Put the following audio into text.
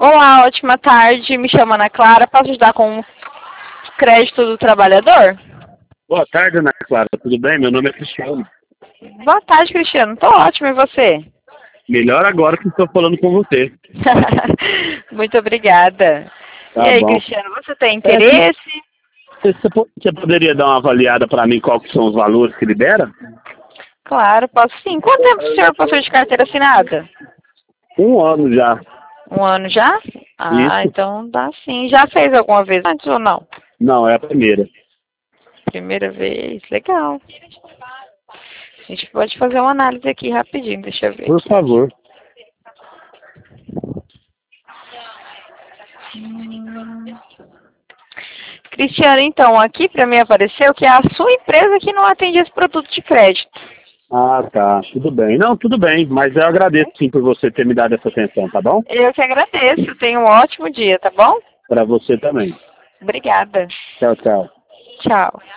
Olá, ótima tarde. Me chamo Ana Clara. Posso ajudar com o crédito do trabalhador? Boa tarde, Ana Clara. Tudo bem? Meu nome é Cristiano. Boa tarde, Cristiano. Tô ótimo, e você? Melhor agora que estou falando com você. Muito obrigada. E Tá aí, bom. Cristiano, você tem interesse? Você poderia dar uma avaliada para mim qual que são os valores que libera? Claro, posso sim. Quanto tempo o senhor possui de carteira assinada? 1 ano já. 1 ano já? Ah, Isso? então dá sim. Já fez alguma vez antes ou não? Não, é a primeira. Primeira vez. Legal. A gente pode fazer uma análise aqui rapidinho. Deixa eu ver Por aqui. favor. Cristiano, então, aqui para mim apareceu que é a sua empresa que não atende esse produto de crédito. Ah, tá. Tudo bem. Não, tudo bem. Mas eu agradeço sim por você ter me dado essa atenção, tá bom? Eu que agradeço. Tenha um ótimo dia, tá bom? Para você também. Obrigada. Tchau, tchau. Tchau.